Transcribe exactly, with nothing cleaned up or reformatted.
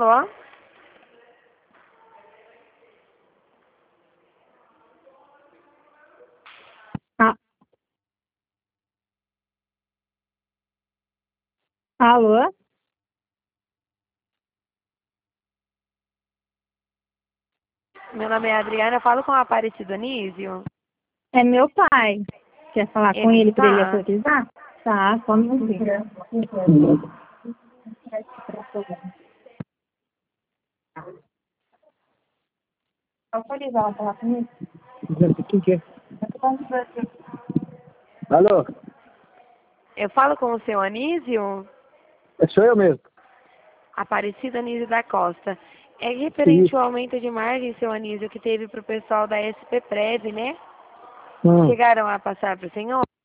Alô? Ah, alô? Meu nome é Adriana, eu falo com o Aparecido Anísio. É meu pai. Quer falar com Ele ele para ele está? autorizar? Tá, só um minutinho. Autorizar, falar comigo? Quem que é? Alô? Eu falo com o seu Anísio? É sou eu mesmo. Aparecido Anísio da Costa. É referente Isso. ao aumento de margem, seu Anísio, que teve para o pessoal da S P Prev, né? Hum. Chegaram a passar para o senhor?